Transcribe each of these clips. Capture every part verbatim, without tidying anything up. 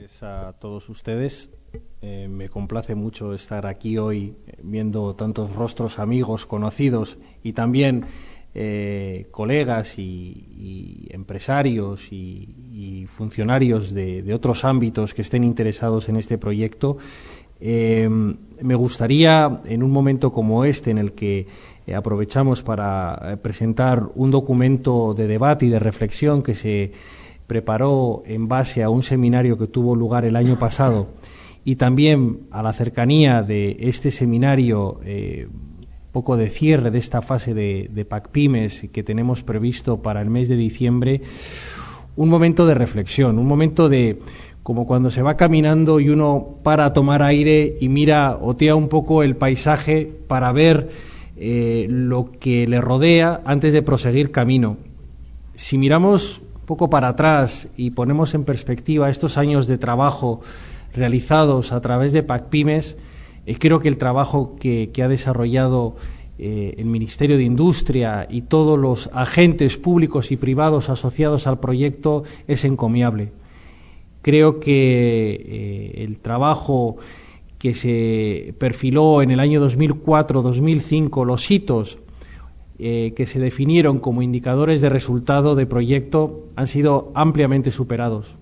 tardes a todos ustedes. Eh, me complace mucho estar aquí hoy eh, viendo tantos rostros amigos, conocidos y también eh, colegas y, y empresarios y, y funcionarios de, de otros ámbitos que estén interesados en este proyecto. Eh, me gustaría, en un momento como este, en el que eh, aprovechamos para eh, presentar un documento de debate y de reflexión que se preparó en base a un seminario que tuvo lugar el año pasado, y también a la cercanía de este seminario, eh, poco de cierre de esta fase de, de PACPymes que tenemos previsto para el mes de diciembre, un momento de reflexión, un momento de, como cuando se va caminando y uno para a tomar aire y mira, otea un poco el paisaje para ver eh, lo que le rodea antes de proseguir camino. Si miramos un poco para atrás y ponemos en perspectiva estos años de trabajo realizados a través de PACPymes, eh, creo que el trabajo que, que ha desarrollado eh, el Ministerio de Industria y todos los agentes públicos y privados asociados al proyecto es encomiable. Creo que eh, el trabajo que se perfiló en el año dos mil cuatro dos mil cinco, los hitos eh, que se definieron como indicadores de resultado de proyecto, han sido ampliamente superados.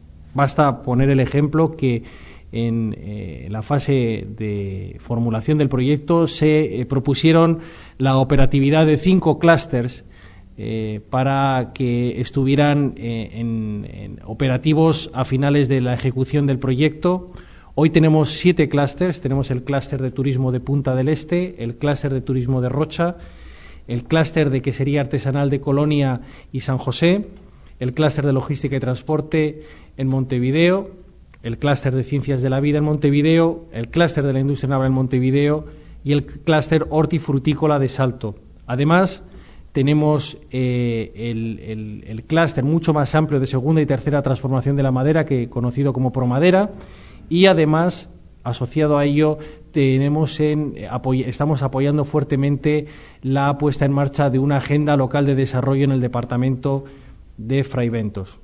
Basta poner el ejemplo que en eh, la fase de formulación del proyecto se eh, propusieron la operatividad de cinco clústeres eh, para que estuvieran eh, en, en operativos a finales de la ejecución del proyecto. Hoy tenemos siete clústeres. Tenemos el clúster de turismo de Punta del Este, el clúster de turismo de Rocha, el clúster de quesería artesanal de Colonia y San José, el clúster de logística y transporte en Montevideo, el clúster de ciencias de la vida en Montevideo, el clúster de la industria naval en Montevideo y el clúster hortifrutícola de Salto. Además, tenemos eh, el, el, el clúster mucho más amplio de segunda y tercera transformación de la madera, que conocido como Promadera, y además, asociado a ello, tenemos en, apoy, estamos apoyando fuertemente la puesta en marcha de una agenda local de desarrollo en el departamento de Fraiventos,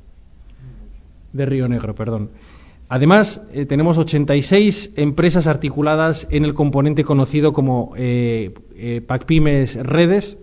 de Río Negro, perdón. Además, eh, tenemos ochenta y seis empresas articuladas en el componente conocido como eh, eh, PACPymes Redes,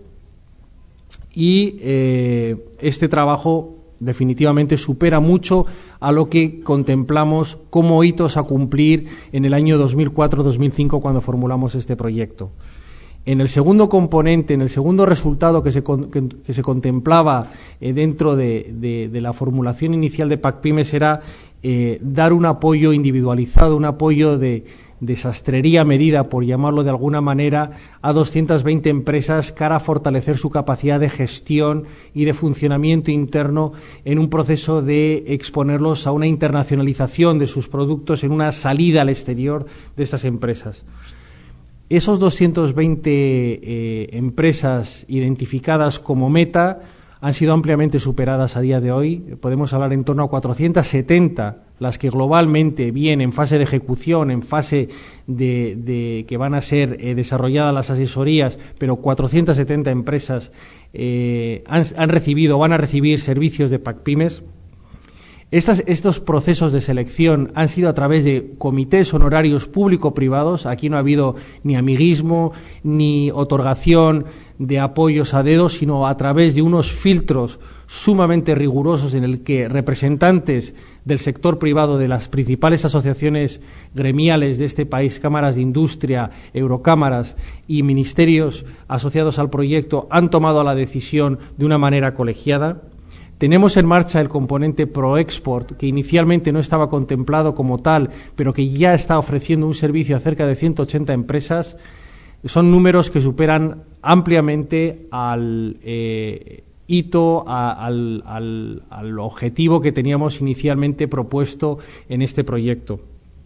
y eh, este trabajo definitivamente supera mucho a lo que contemplamos como hitos a cumplir en el año dos mil cuatro dos mil cinco, cuando formulamos este proyecto. En el segundo componente, en el segundo resultado que se, que, que se contemplaba eh, dentro de, de, de la formulación inicial de PACPymes era eh, dar un apoyo individualizado, un apoyo de, de sastrería medida, por llamarlo de alguna manera, a doscientas veinte empresas cara a fortalecer su capacidad de gestión y de funcionamiento interno en un proceso de exponerlos a una internacionalización de sus productos, en una salida al exterior de estas empresas. Esos doscientas veinte eh, empresas identificadas como meta han sido ampliamente superadas a día de hoy. Podemos hablar en torno a cuatrocientas setenta las que globalmente, bien en fase de ejecución, en fase de, de que van a ser eh, desarrolladas las asesorías, pero cuatrocientas setenta empresas eh, han, han recibido o van a recibir servicios de PACPymes. Estas, estos procesos de selección han sido a través de comités honorarios público-privados. Aquí no ha habido ni amiguismo ni otorgación de apoyos a dedo, sino a través de unos filtros sumamente rigurosos en el que representantes del sector privado, de las principales asociaciones gremiales de este país, cámaras de industria, eurocámaras y ministerios asociados al proyecto, han tomado la decisión de una manera colegiada. Tenemos en marcha el componente ProExport, que inicialmente no estaba contemplado como tal, pero que ya está ofreciendo un servicio a cerca de ciento ochenta empresas. Son números que superan ampliamente al eh, hito, a, al, al, al objetivo que teníamos inicialmente propuesto en este proyecto.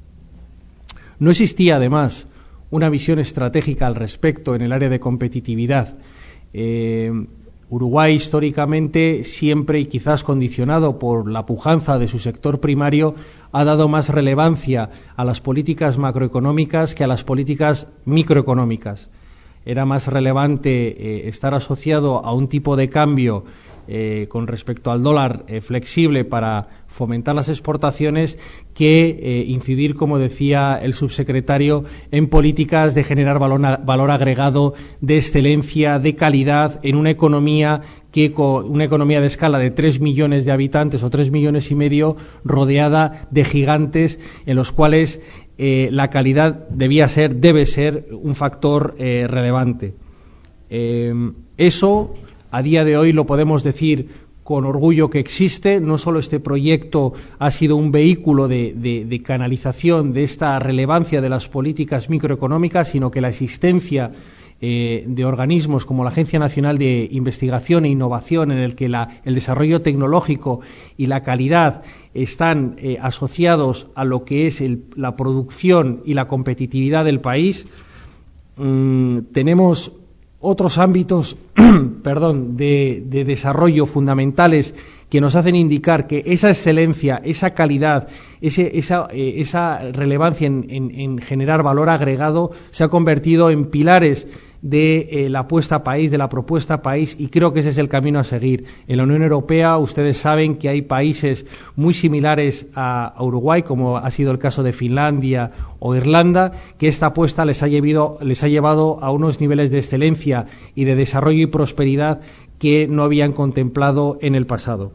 No existía, además, una visión estratégica al respecto en el área de competitividad. Eh, Uruguay, históricamente, siempre y quizás condicionado por la pujanza de su sector primario, ha dado más relevancia a las políticas macroeconómicas que a las políticas microeconómicas. Era más relevante eh, estar asociado a un tipo de cambio eh, con respecto al dólar eh, flexible para fomentar las exportaciones que eh, incidir, como decía el subsecretario, en políticas de generar valor, valor agregado, de excelencia, de calidad, en una economía que con una economía de escala de tres millones de habitantes o tres millones y medio, rodeada de gigantes en los cuales eh, la calidad debía ser, debe ser un factor eh, relevante. Eh, eso, a día de hoy, lo podemos decir con orgullo que existe. No solo este proyecto ha sido un vehículo de, de, de canalización de esta relevancia de las políticas microeconómicas, sino que la existencia eh, de organismos como la Agencia Nacional de Investigación e Innovación, en el que la, el desarrollo tecnológico y la calidad están eh, asociados a lo que es el, la producción y la competitividad del país. Mm, tenemos otros ámbitos perdón, de, de desarrollo fundamentales que nos hacen indicar que esa excelencia, esa calidad, ese, esa, eh, esa relevancia en, en, en generar valor agregado se ha convertido en pilares de eh, la apuesta país, de la propuesta país, y creo que ese es el camino a seguir. En la Unión Europea ustedes saben que hay países muy similares a, a Uruguay, como ha sido el caso de Finlandia o Irlanda, que esta apuesta les ha, llevado, les ha llevado a unos niveles de excelencia y de desarrollo y prosperidad que no habían contemplado en el pasado.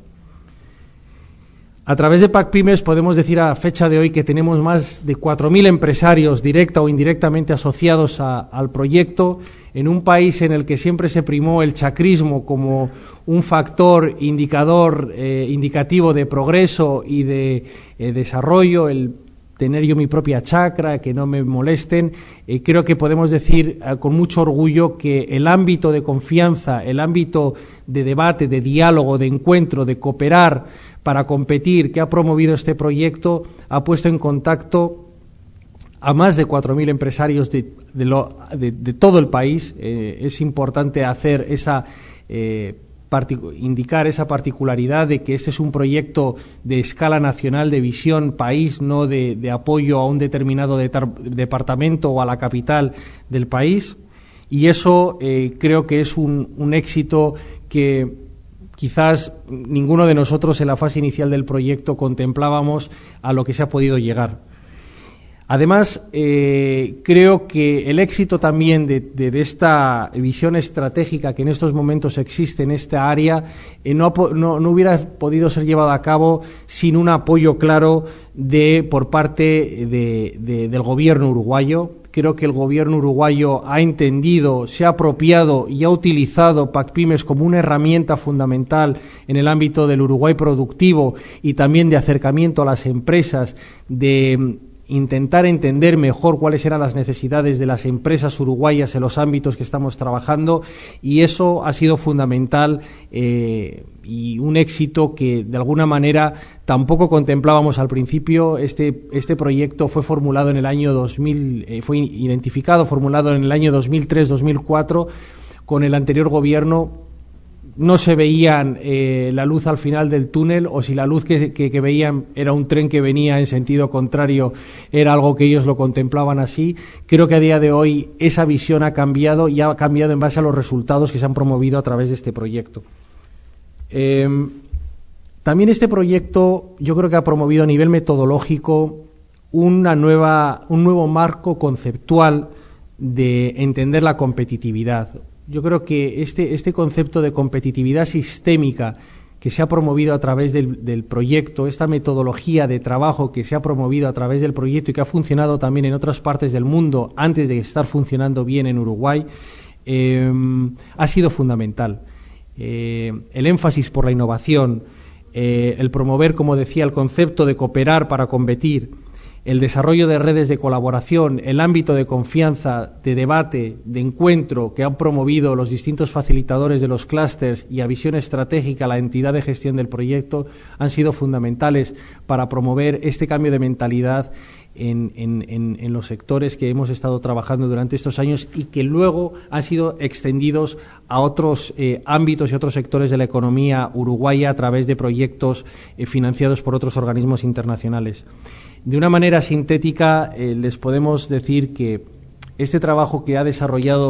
A través de PacPymes podemos decir a fecha de hoy que tenemos más de cuatro mil empresarios directa o indirectamente asociados a, al proyecto, en un país en el que siempre se primó el chacrismo como un factor indicador, eh, indicativo de progreso y de eh, desarrollo, el tener yo mi propia chacra, que no me molesten. Eh, creo que podemos decir eh, con mucho orgullo que el ámbito de confianza, el ámbito de debate, de diálogo, de encuentro, de cooperar para competir que ha promovido este proyecto ha puesto en contacto a más de cuatro mil empresarios de, de, lo, de, de todo el país. Eh, es importante hacer esa eh, indicar esa particularidad de que este es un proyecto de escala nacional, de visión país, no de, de apoyo a un determinado de departamento o a la capital del país, y eso eh, creo que es un, un éxito que quizás ninguno de nosotros en la fase inicial del proyecto contemplábamos a lo que se ha podido llegar. Además, eh, creo que el éxito también de, de, de esta visión estratégica que en estos momentos existe en esta área eh, no, no, no hubiera podido ser llevado a cabo sin un apoyo claro de por parte de, de, del gobierno uruguayo. Creo que el gobierno uruguayo ha entendido, se ha apropiado y ha utilizado PacPymes como una herramienta fundamental en el ámbito del Uruguay productivo y también de acercamiento a las empresas, de intentar entender mejor cuáles eran las necesidades de las empresas uruguayas en los ámbitos que estamos trabajando, y eso ha sido fundamental eh, y un éxito que de alguna manera tampoco contemplábamos al principio. Este, este proyecto fue formulado en el año dos mil, eh, fue identificado, formulado en el año dos mil tres dos mil cuatro con el anterior gobierno. No se veían eh, la luz al final del túnel, o si la luz que, que, que veían era un tren que venía en sentido contrario, era algo que ellos lo contemplaban así. Creo que a día de hoy esa visión ha cambiado y ha cambiado en base a los resultados que se han promovido a través de este proyecto. Eh, también este proyecto yo creo que ha promovido a nivel metodológico una nueva, un nuevo marco conceptual de entender la competitividad. Yo creo que este, este concepto de competitividad sistémica que se ha promovido a través del, del proyecto, esta metodología de trabajo que se ha promovido a través del proyecto y que ha funcionado también en otras partes del mundo antes de estar funcionando bien en Uruguay, eh, ha sido fundamental. Eh, el énfasis por la innovación, eh, el promover, como decía, el concepto de cooperar para competir, el desarrollo de redes de colaboración, el ámbito de confianza, de debate, de encuentro que han promovido los distintos facilitadores de los clústeres y a visión estratégica la entidad de gestión del proyecto han sido fundamentales para promover este cambio de mentalidad en, en, en, en los sectores que hemos estado trabajando durante estos años y que luego han sido extendidos a otros eh, ámbitos y otros sectores de la economía uruguaya a través de proyectos eh, financiados por otros organismos internacionales. De una manera sintética, eh, les podemos decir que este trabajo que ha desarrollado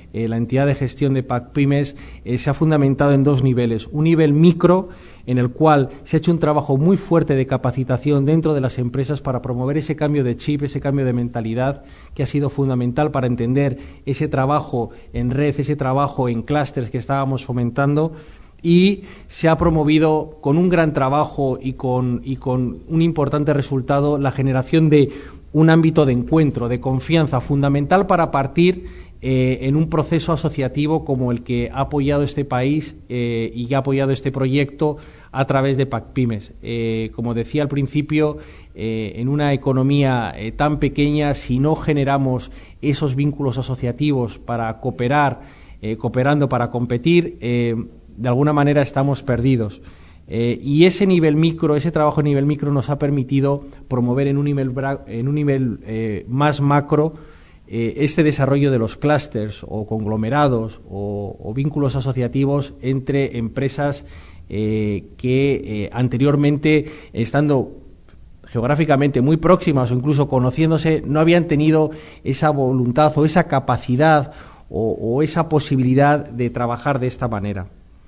eh, la entidad de gestión de PacPymes eh, se ha fundamentado en dos niveles. Un nivel micro, en el cual se ha hecho un trabajo muy fuerte de capacitación dentro de las empresas para promover ese cambio de chip, ese cambio de mentalidad, que ha sido fundamental para entender ese trabajo en red, ese trabajo en clústeres que estábamos fomentando. Y se ha promovido con un gran trabajo y con, y con un importante resultado la generación de un ámbito de encuentro, de confianza, fundamental para partir eh, en un proceso asociativo como el que ha apoyado este país eh, y que ha apoyado este proyecto a través de PacPymes. Eh, como decía al principio, eh, en una economía eh, tan pequeña, si no generamos esos vínculos asociativos para cooperar, eh, cooperando para competir, eh, de alguna manera estamos perdidos. Eh, y ese nivel micro, ese trabajo a nivel micro nos ha permitido promover en un nivel, en un nivel eh, más macro eh, este desarrollo de los clústeres o conglomerados o, o vínculos asociativos entre empresas eh, que eh, anteriormente, estando geográficamente muy próximas o incluso conociéndose, no habían tenido esa voluntad o esa capacidad o, o esa posibilidad de trabajar de esta manera.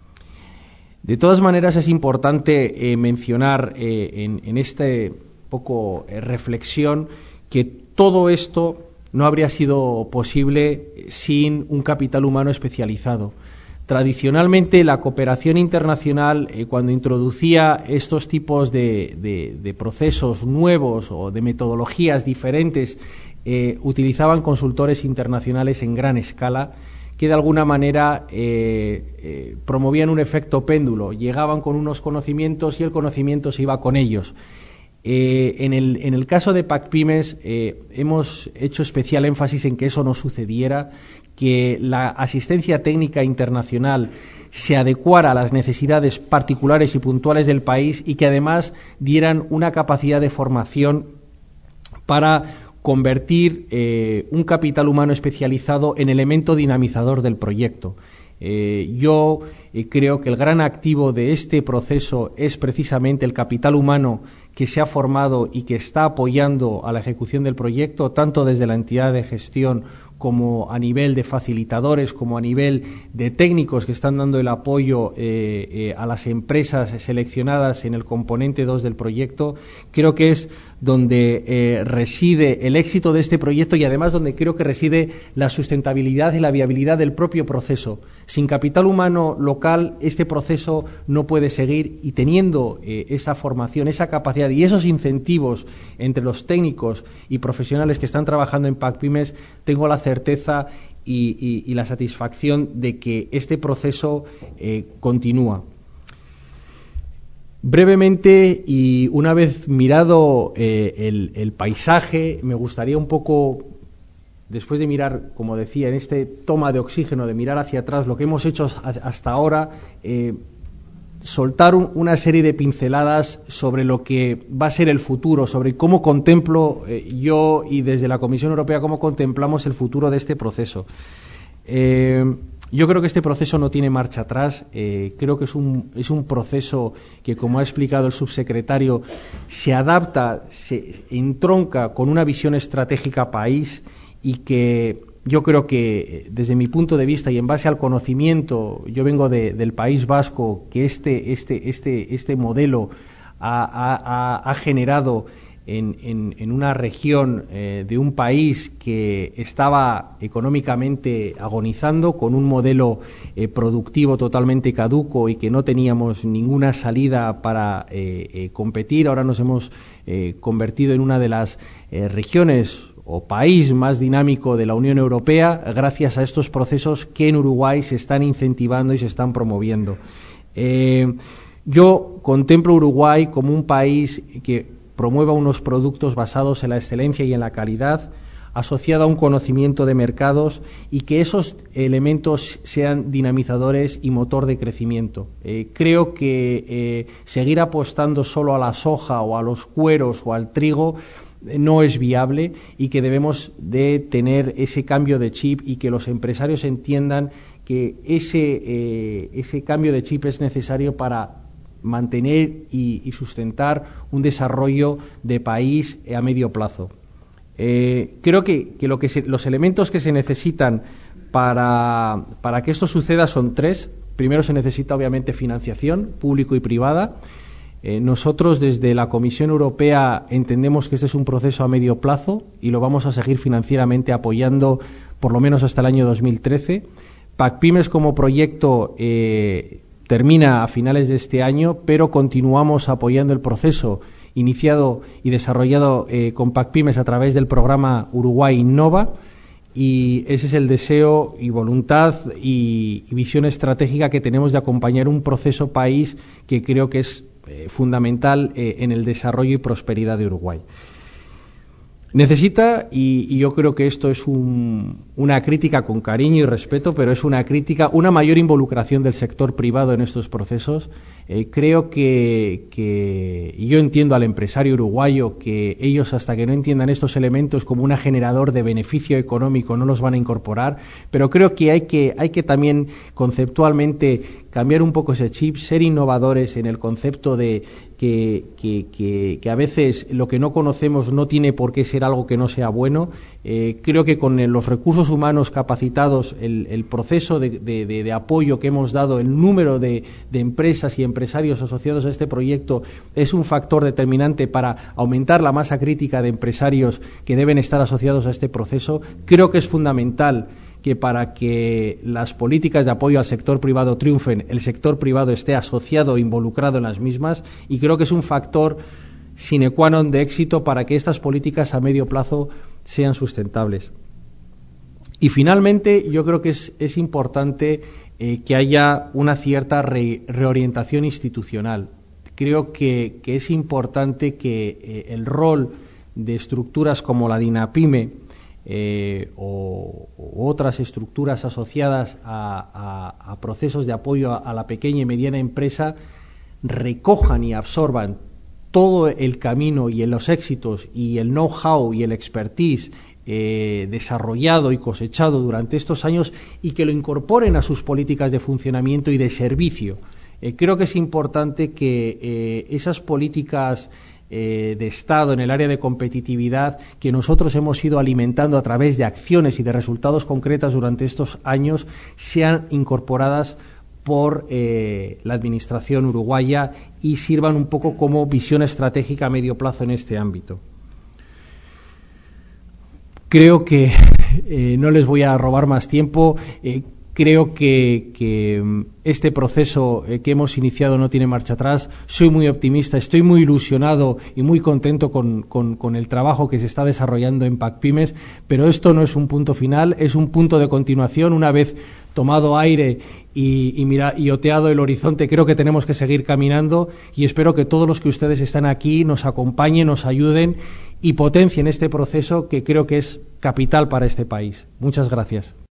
De todas maneras, es importante eh, mencionar eh, en, en este poco eh, reflexión que todo esto no habría sido posible sin un capital humano especializado. Tradicionalmente, la cooperación internacional, eh, cuando introducía estos tipos de, de, de procesos nuevos o de metodologías diferentes, eh, utilizaban consultores internacionales en gran escala, que de alguna manera eh, eh, promovían un efecto péndulo. Llegaban con unos conocimientos y el conocimiento se iba con ellos. Eh, en, el, en el caso de PacPymes eh, hemos hecho especial énfasis en que eso no sucediera, que la asistencia técnica internacional se adecuara a las necesidades particulares y puntuales del país y que además dieran una capacidad de formación para convertir eh, un capital humano especializado en elemento dinamizador del proyecto. Eh, yo eh, creo que el gran activo de este proceso es precisamente el capital humano que se ha formado y que está apoyando a la ejecución del proyecto, tanto desde la entidad de gestión como a nivel de facilitadores, como a nivel de técnicos que están dando el apoyo eh, eh, a las empresas seleccionadas en el componente dos del proyecto. Creo que es donde eh, reside el éxito de este proyecto y además donde creo que reside la sustentabilidad y la viabilidad del propio proceso. Sin capital humano local, este proceso no puede seguir, y teniendo eh, esa formación, esa capacidad y esos incentivos entre los técnicos y profesionales que están trabajando en PacPymes, tengo la certeza y, y, y la satisfacción de que este proceso eh, continúa. Brevemente, y una vez mirado eh, el, el paisaje, me gustaría un poco, después de mirar, como decía, en este toma de oxígeno, de mirar hacia atrás, lo que hemos hecho hasta ahora, eh, soltar un, una serie de pinceladas sobre lo que va a ser el futuro, sobre cómo contemplo eh, yo y desde la Comisión Europea, cómo contemplamos el futuro de este proceso. Eh, Yo creo que este proceso no tiene marcha atrás. Eh, creo que es un, es un proceso que, como ha explicado el subsecretario, se adapta, se entronca con una visión estratégica país y que yo creo que, desde mi punto de vista y en base al conocimiento, yo vengo de, del País Vasco, que este, este, este, este modelo ha, ha, ha generado En, en, en una región eh, de un país que estaba económicamente agonizando, con un modelo eh, productivo totalmente caduco y que no teníamos ninguna salida para eh, eh, competir. Ahora nos hemos eh, convertido en una de las eh, regiones o país más dinámico de la Unión Europea, gracias a estos procesos que en Uruguay se están incentivando y se están promoviendo. Eh, yo contemplo Uruguay como un país que promueva unos productos basados en la excelencia y en la calidad, asociada a un conocimiento de mercados, y que esos elementos sean dinamizadores y motor de crecimiento. Eh, creo que eh, seguir apostando solo a la soja o a los cueros o al trigo eh, no es viable, y que debemos de tener ese cambio de chip y que los empresarios entiendan que ese, eh, ese cambio de chip es necesario para mantener y, y sustentar un desarrollo de país a medio plazo. Eh, creo que, que, lo que se, los elementos que se necesitan Para, para que esto suceda son tres. Primero se necesita obviamente financiación público y privada. Eh, nosotros desde la Comisión Europea entendemos que este es un proceso a medio plazo y lo vamos a seguir financieramente apoyando por lo menos hasta el año dos mil trece. PacPymes como proyecto eh, termina a finales de este año, pero continuamos apoyando el proceso iniciado y desarrollado eh, con PacPymes a través del programa Uruguay Innova, y ese es el deseo y voluntad y, y visión estratégica que tenemos de acompañar un proceso país que creo que es eh, fundamental eh, en el desarrollo y prosperidad de Uruguay. Necesita, y, y yo creo que esto es un, una crítica con cariño y respeto, pero es una crítica, una mayor involucración del sector privado en estos procesos. Eh, creo que, que, y yo entiendo al empresario uruguayo que ellos, hasta que no entiendan estos elementos como un generador de beneficio económico, no los van a incorporar, pero creo que hay que, hay que también conceptualmente cambiar un poco ese chip, ser innovadores en el concepto de que, que, que, que a veces lo que no conocemos no tiene por qué ser algo que no sea bueno. Eh, creo que con los recursos humanos capacitados, el, el proceso de, de, de, de apoyo que hemos dado, el número de, de empresas y empresarios asociados a este proyecto es un factor determinante para aumentar la masa crítica de empresarios que deben estar asociados a este proceso. Creo que es fundamental que para que las políticas de apoyo al sector privado triunfen, el sector privado esté asociado e involucrado en las mismas, y creo que es un factor sine qua non de éxito para que estas políticas a medio plazo sean sustentables. Y finalmente, yo creo que es, es importante eh, que haya una cierta re, reorientación institucional. Creo que, que es importante que eh, el rol de estructuras como la DINAPYME Eh, o, o otras estructuras asociadas a, a, a procesos de apoyo a, a la pequeña y mediana empresa recojan y absorban todo el camino y los éxitos y el know-how y el expertise eh, desarrollado y cosechado durante estos años, y que lo incorporen a sus políticas de funcionamiento y de servicio. Eh, creo que es importante que eh, esas políticas Eh, de Estado en el área de competitividad que nosotros hemos ido alimentando a través de acciones y de resultados concretos durante estos años sean incorporadas por eh, la Administración uruguaya y sirvan un poco como visión estratégica a medio plazo en este ámbito. Creo que eh, no les voy a robar más tiempo. Eh, Creo que, que este proceso que hemos iniciado no tiene marcha atrás. Soy muy optimista, estoy muy ilusionado y muy contento con, con, con el trabajo que se está desarrollando en PacPymes, pero esto no es un punto final, es un punto de continuación. Una vez tomado aire y, y, mira, y oteado el horizonte, creo que tenemos que seguir caminando, y espero que todos los que ustedes están aquí nos acompañen, nos ayuden y potencien este proceso que creo que es capital para este país. Muchas gracias.